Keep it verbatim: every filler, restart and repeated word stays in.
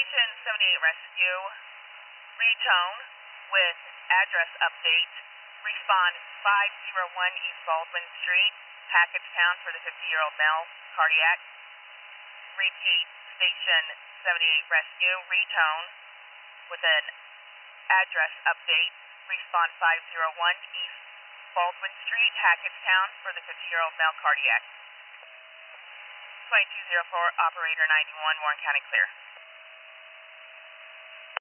Station seventy-eight Rescue, retone with address update. Respond five oh one East Baldwin Street, Hackettstown for the fifty-year-old male, cardiac. Repeat, Station seventy-eight Rescue, retone with an address update. Respond five oh one East Baldwin Street, Hackettstown for the fifty-year-old male, cardiac. twenty-two oh four, Operator ninety-one, Warren County clear.